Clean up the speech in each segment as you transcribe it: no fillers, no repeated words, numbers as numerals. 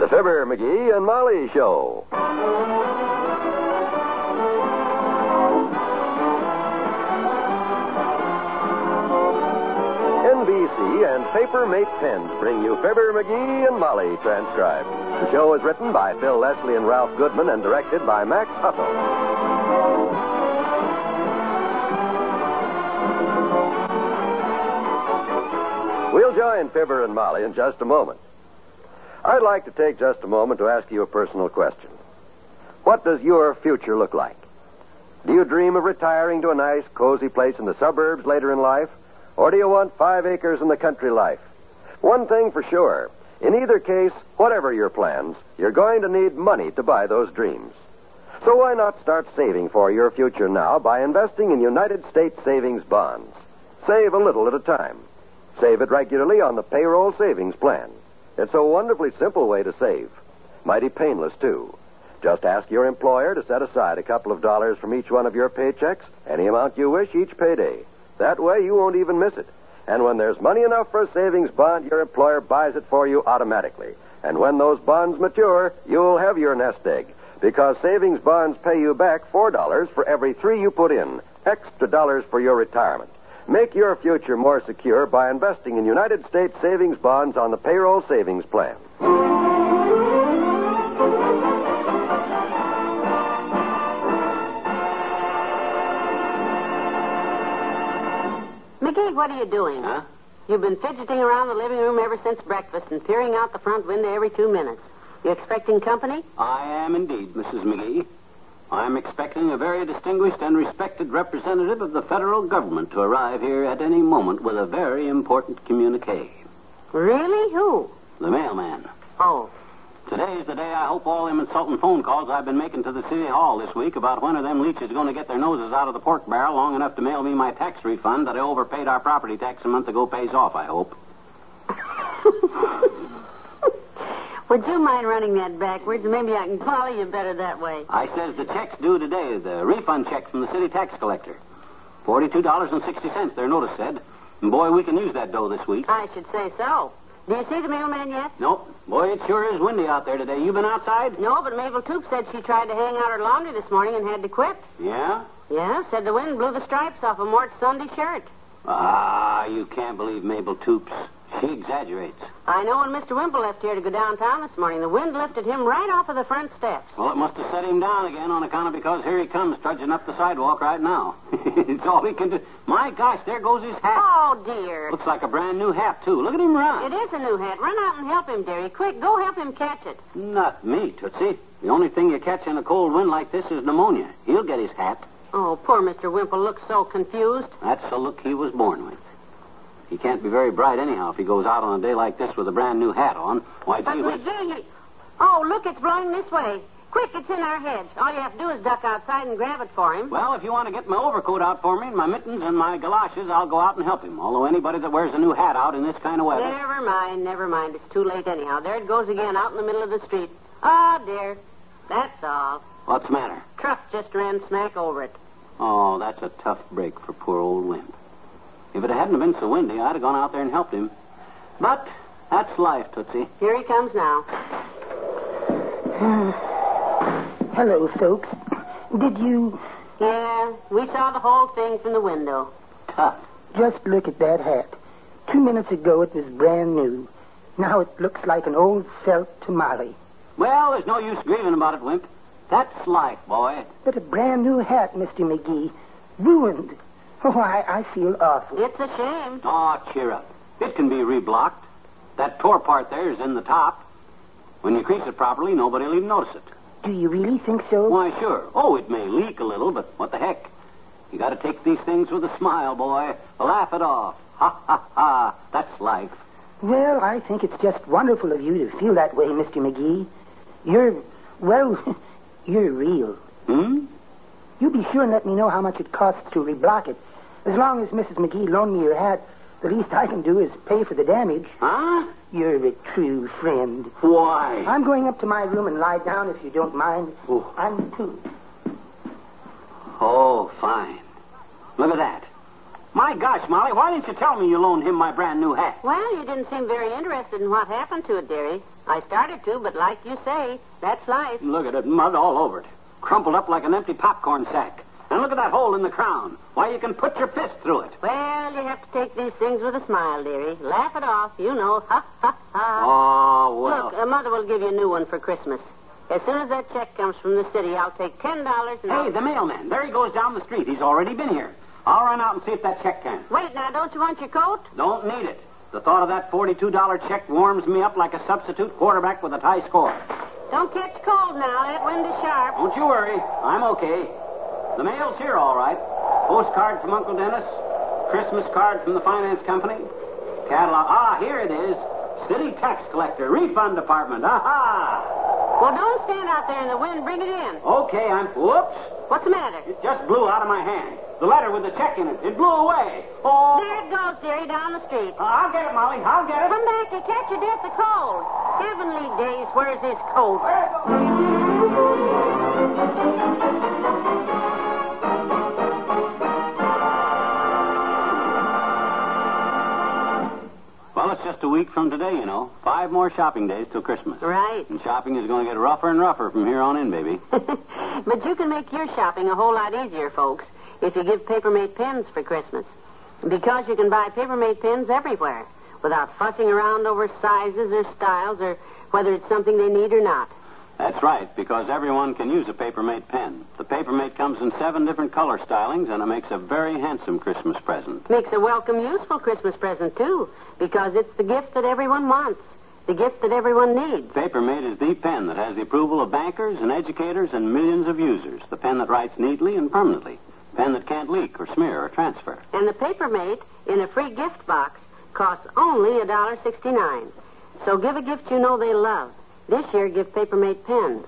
The Fibber, McGee, and Molly Show. NBC and Paper-Mate Pens bring you Fibber, McGee, and Molly transcribed. The show is written by Phil Leslie and Ralph Goodman and directed by Max Hutto. We'll join Fibber and Molly in just a moment. I'd like to take just a moment to ask you a personal question. What does your future look like? Do you dream of retiring to a nice, cozy place in the suburbs later in life? Or do you want 5 acres in the country life? One thing for sure, in either case, whatever your plans, you're going to need money to buy those dreams. So why not start saving for your future now by investing in United States savings bonds? Save a little at a time. Save it regularly on the payroll savings plan. It's a wonderfully simple way to save. Mighty painless, too. Just ask your employer to set aside a couple of dollars from each one of your paychecks, any amount you wish each payday. That way you won't even miss it. And when there's money enough for a savings bond, your employer buys it for you automatically. And when those bonds mature, you'll have your nest egg. Because savings bonds pay you back $4 for every 3 you put in. Extra dollars for your retirement. Make your future more secure by investing in United States savings bonds on the payroll savings plan. McGee, what are you doing? Huh? You've been fidgeting around the living room ever since breakfast and peering out the front window every 2 minutes. You expecting company? I am indeed, Mrs. McGee. I'm expecting a very distinguished and respected representative of the federal government to arrive here at any moment with a very important communique. Really? Who? The mailman. Oh. Today's the day I hope all them insulting phone calls I've been making to the city hall this week about when are them leeches going to get their noses out of the pork barrel long enough to mail me my tax refund that I overpaid our property tax a month ago pays off, I hope. Would you mind running that backwards? Maybe I can follow you better that way. I says the check's due today, the refund check from the city tax collector. $42.60, their notice said. And boy, we can use that dough this week. I should say so. Do you see the mailman yet? Nope. Boy, it sure is windy out there today. You been outside? No, but Mabel Toop said she tried to hang out her laundry this morning and had to quit. Yeah? Yeah, said the wind blew the stripes off of Mort's Sunday shirt. Ah, you can't believe Mabel Toops. She exaggerates. I know when Mr. Wimple left here to go downtown this morning, the wind lifted him right off of the front steps. Well, it must have set him down again on account of because here he comes trudging up the sidewalk right now. It's all he can do. My gosh, there goes his hat. Oh, dear. Looks like a brand new hat, too. Look at him run. It is a new hat. Run out and help him, dearie. Quick, go help him catch it. Not me, Tootsie. The only thing you catch in a cold wind like this is pneumonia. He'll get his hat. Oh, poor Mr. Wimple looks so confused. That's the look he was born with. He can't be very bright anyhow if he goes out on a day like this with a brand new hat on. Why, But gee whiz. McGee, oh, look, it's blowing this way. Quick, it's in our hedge. All you have to do is duck outside and grab it for him. Well, if you want to get my overcoat out for me and my mittens and my galoshes, I'll go out and help him. Although anybody that wears a new hat out in this kind of weather... Never mind. It's too late anyhow. There it goes again, out in the middle of the street. Oh, dear. That's all. What's the matter? Truck just ran smack over it. Oh, that's a tough break for poor old Wimp. If it hadn't been so windy, I'd have gone out there and helped him. But that's life, Tootsie. Here he comes now. Hello, folks. Did you... Yeah, we saw the whole thing from the window. Tough. Just look at that hat. 2 minutes ago it was brand new. Now it looks like an old felt tamale. Well, there's no use grieving about it, Wimp. That's life, boy. But a brand new hat, Mr. McGee. Ruined. Oh, I feel awful. It's a shame. Oh, cheer up. It can be reblocked. That tore part there is in the top. When you crease it properly, nobody will even notice it. Do you really think so? Why, sure. Oh, it may leak a little, but what the heck? You got to take these things with a smile, boy. Laugh it off. Ha, ha, ha. That's life. Well, I think it's just wonderful of you to feel that way, Mr. McGee. You're real. You be sure and let me know how much it costs to reblock it. As long as Mrs. McGee loaned me your hat, the least I can do is pay for the damage. Huh? You're a true friend. Why? I'm going up to my room and lie down if you don't mind. Oh. I'm too. Oh, fine. Look at that. My gosh, Molly, why didn't you tell me you loaned him my brand new hat? Well, you didn't seem very interested in what happened to it, dearie. I started to, but like you say, that's life. Look at it, mud all over it. Crumpled up like an empty popcorn sack. And look at that hole in the crown. Why, you can put your fist through it. Well, you have to take these things with a smile, dearie. Laugh it off, you know. Ha, ha, ha. Oh, well. Look, Mother will give you a new one for Christmas. As soon as that check comes from the city, I'll take $10 and... Hey, the mailman. There he goes down the street. He's already been here. I'll run out and see if that check can. Wait, now, don't you want your coat? Don't need it. The thought of that $42 check warms me up like a substitute quarterback with a tie score. Don't catch cold now. That wind is sharp. Don't you worry. I'm okay. The mail's here, all right. Postcard from Uncle Dennis. Christmas card from the finance company. Catalog. Ah, here it is. City tax collector. Refund department. Aha! Well, don't stand out there in the wind. Bring it in. Okay, Whoops. What's the matter? It just blew out of my hand. The letter with the check in it. It blew away. Oh. There it goes, dearie, down the street. I'll get it, Molly. I'll get it. Come back. You catch your death of cold. Heavenly days, where's his coat? Well, it's just a week from today, you know. 5 more shopping days till Christmas. Right. And shopping is going to get rougher and rougher from here on in, baby. But you can make your shopping a whole lot easier, folks, if you give Papermate pens for Christmas. Because you can buy Papermate pens everywhere without fussing around over sizes or styles or whether it's something they need or not. That's right, because everyone can use a Papermate pen. The Papermate comes in 7 different color stylings, and it makes a very handsome Christmas present. Makes a welcome, useful Christmas present, too, because it's the gift that everyone wants, the gift that everyone needs. Papermate is the pen that has the approval of bankers and educators and millions of users. The pen that writes neatly and permanently. Pen that can't leak or smear or transfer. And the Papermate in a free gift box costs only $1.69. So give a gift you know they love. This year, give Papermate pens.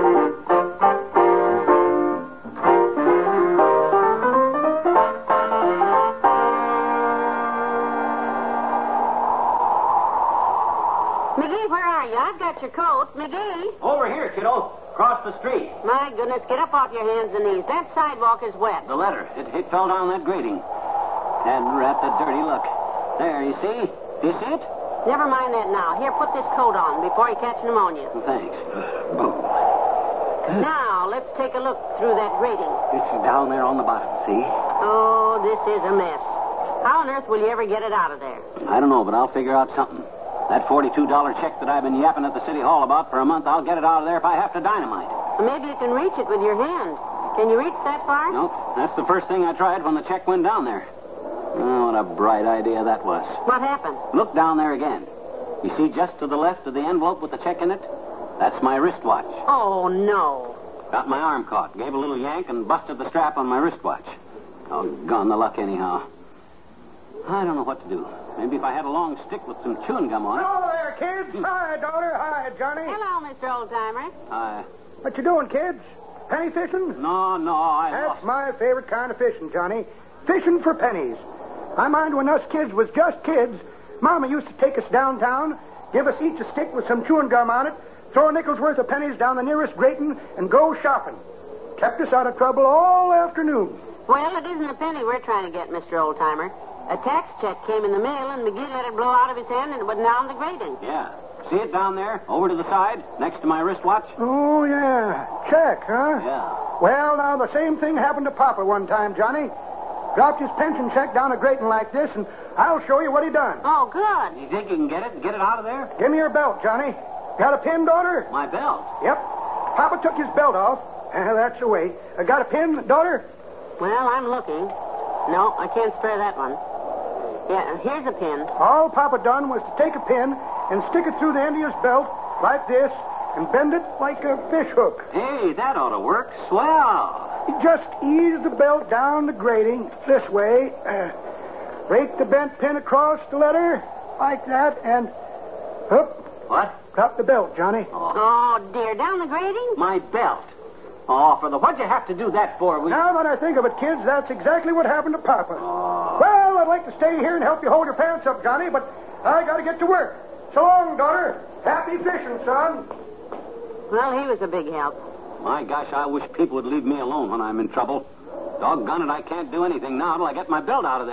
McGee, where are you? I've got your coat. McGee? Over here, kiddo. Across the street. My goodness, get up off your hands and knees. That sidewalk is wet. The letter. It fell down that grating. And rat the dirty look. There, you see? Do you see it? Never mind that now. Here, put this coat on before you catch pneumonia. Thanks. Boom. Now, let's take a look through that grating. It's down there on the bottom, see? Oh, this is a mess. How on earth will you ever get it out of there? I don't know, but I'll figure out something. That $42 check that I've been yapping at the city hall about for a month, I'll get it out of there if I have to dynamite. Well, maybe you can reach it with your hand. Can you reach that far? Nope. That's the first thing I tried when the check went down there. Oh, what a bright idea that was. What happened? Look down there again. You see just to the left of the envelope with the check in it? That's my wristwatch. Oh, no. Got my arm caught. Gave a little yank and busted the strap on my wristwatch. Oh, gone the luck anyhow. I don't know what to do. Maybe if I had a long stick with some chewing gum on it. Hello there, kids. Hi, daughter. Hi, Johnny. Hello, Mr. Oldtimer. What you doing, kids? Penny fishing? No, That's my favorite kind of fishing, Johnny. Fishing for pennies. I mind when us kids was just kids, Mama used to take us downtown, give us each a stick with some chewing gum on it, throw a nickel's worth of pennies down the nearest grating, and go shopping. Kept us out of trouble all afternoon. Well, it isn't a penny we're trying to get, Mr. Oldtimer. A tax check came in the mail, and McGee let it blow out of his hand, and it went down the grating. Yeah. See it down there, over to the side, next to my wristwatch? Oh, yeah. Check, huh? Yeah. Well, now, the same thing happened to Papa one time, Johnny. Dropped his pension check down a grating like this, and I'll show you what he done. Oh, good. You think you can get it? Get it out of there? Give me your belt, Johnny. Got a pin, daughter? My belt? Yep. Papa took his belt off. That's the way. Got a pin, daughter? Well, I'm looking. No, I can't spare that one. Yeah, here's a pin. All Papa done was to take a pin and stick it through the end of his belt like this and bend it like a fish hook. Hey, that ought to work. Swell. You just ease the belt down the grating this way. Rake the bent pin across the letter like that and... Whoop. What? Drop the belt, Johnny. Oh, dear. Down the grating? My belt. Oh, what'd you have to do that for? Now that I think of it, kids, that's exactly what happened to Papa. Well, I'd like to stay here and help you hold your pants up, Johnny, but I got to get to work. So long, daughter. Happy fishing, son. Well, he was a big help. My gosh, I wish people would leave me alone when I'm in trouble. Doggone it, I can't do anything now till I get my belt out of there.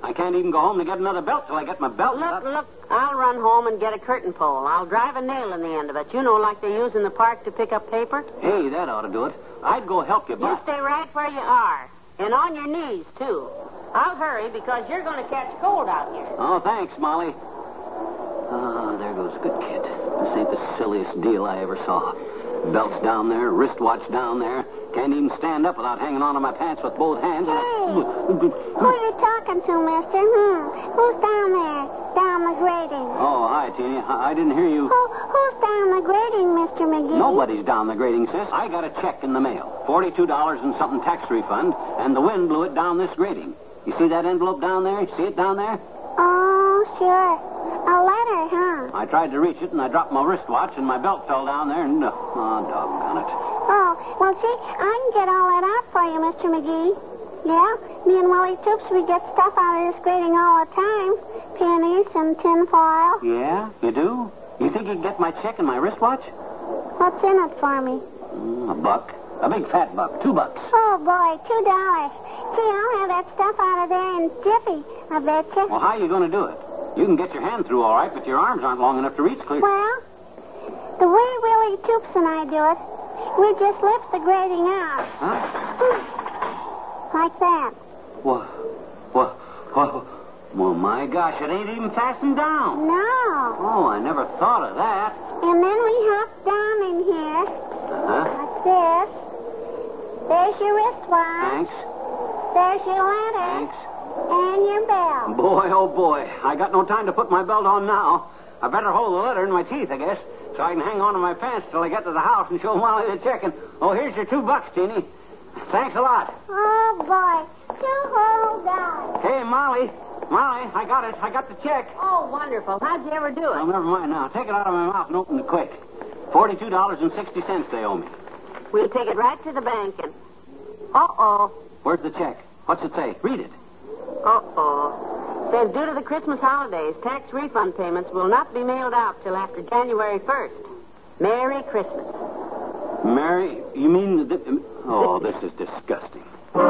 I can't even go home to get another belt till I get my belt. Look, I'll run home and get a curtain pole. I'll drive a nail in the end of it. You know, like they use in the park to pick up paper. Hey, that ought to do it. I'd go help you, You but... stay right where you are. And on your knees, too. I'll hurry because you're going to catch cold out here. Oh, thanks, Molly. Ah, there goes a good kid. This ain't the silliest deal I ever saw. Belt's down there, wristwatch down there. Can't even stand up without hanging onto my pants with both hands. Hey, who are you talking to, mister? Who's down there? Down the grading. Oh, hi, Teeny. I didn't hear you. Who's down the grading, Mr. McGee? Nobody's down the grading, sis. I got a check in the mail. $42 and something tax refund, and the wind blew it down this grading. You see that envelope down there? See it down there? Oh, sure. A letter, huh? I tried to reach it, and I dropped my wristwatch, and my belt fell down there, and... Oh, doggone it. Oh, well, see, I can get all that out for you, Mr. McGee. Yeah, me and Willie Toops, we get stuff out of this grading all the time. Pennies and tinfoil. Yeah? You do? You think you can get my check and my wristwatch? What's in it for me? A buck. A big fat buck. $2. Oh, boy, $2. Gee, I'll have that stuff out of there in jiffy, I betcha. Well, how are you going to do it? You can get your hand through all right, but your arms aren't long enough to reach clear. Well, the way Willie Toops and I do it, we just lift the grating out. Huh? Like that. Well, my gosh, it ain't even fastened down. No. Oh, I never thought of that. And then we hop down in here. Huh? Like this. There's your wristwatch. Thanks. There's your letter. Thanks. And your belt. Boy, oh boy. I got no time to put my belt on now. I better hold the letter in my teeth, I guess, so I can hang on to my pants till I get to the house and show Molly the check. And, oh, here's your $2, Teeny. Thanks a lot. Oh, boy. Hold on. Hey, Molly, I got it. I got the check. Oh, wonderful. How'd you ever do Oh, it? never mind now. Take it out of my mouth and open it quick. $42.60 they owe me. We'll take it right to the bank and... Uh-oh. Where's the check? What's it say? Read it. Uh-oh. Says due to the Christmas holidays, tax refund payments will not be mailed out till after January 1st. Merry Christmas. Mary, you mean... Oh, this is disgusting.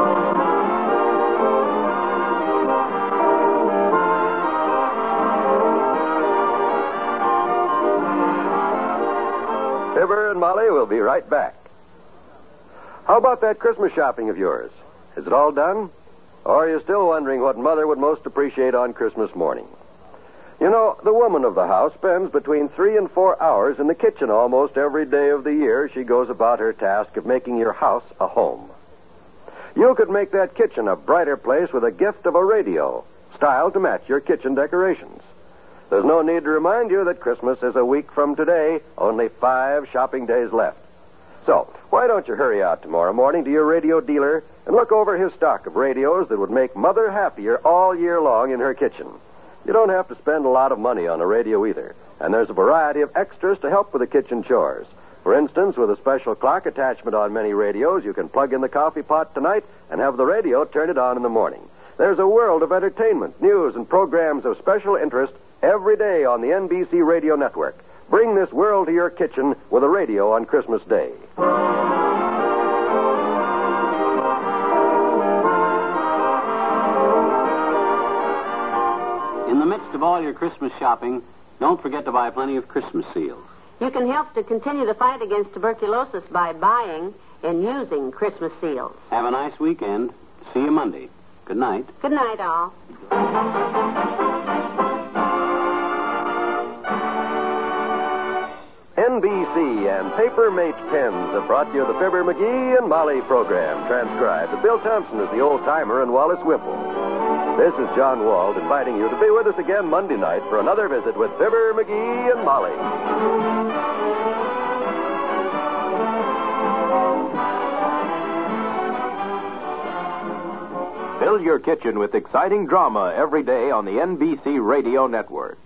Fibber and Molly will be right back. How about that Christmas shopping of yours? Is it all done? Or are you still wondering what Mother would most appreciate on Christmas morning? You know, the woman of the house spends between 3 and 4 hours in the kitchen almost every day of the year. She goes about her task of making your house a home. You could make that kitchen a brighter place with a gift of a radio, styled to match your kitchen decorations. There's no need to remind you that Christmas is a week from today, only 5 shopping days left. So, why don't you hurry out tomorrow morning to your radio dealer and look over his stock of radios that would make Mother happier all year long in her kitchen. You don't have to spend a lot of money on a radio either, and there's a variety of extras to help with the kitchen chores. For instance, with a special clock attachment on many radios, you can plug in the coffee pot tonight and have the radio turn it on in the morning. There's a world of entertainment, news, and programs of special interest every day on the NBC Radio Network. Bring this world to your kitchen with a radio on Christmas Day. In the midst of all your Christmas shopping, don't forget to buy plenty of Christmas seals. You can help to continue the fight against tuberculosis by buying and using Christmas seals. Have a nice weekend. See you Monday. Good night. Good night, all. NBC and Paper Mate Pens have brought you the Fibber McGee and Molly program, transcribed. Bill Thompson is the old-timer and Wallace Whipple. This is John Wald inviting you to be with us again Monday night for another visit with Fibber McGee and Molly. Fill your kitchen with exciting drama every day on the NBC Radio Network.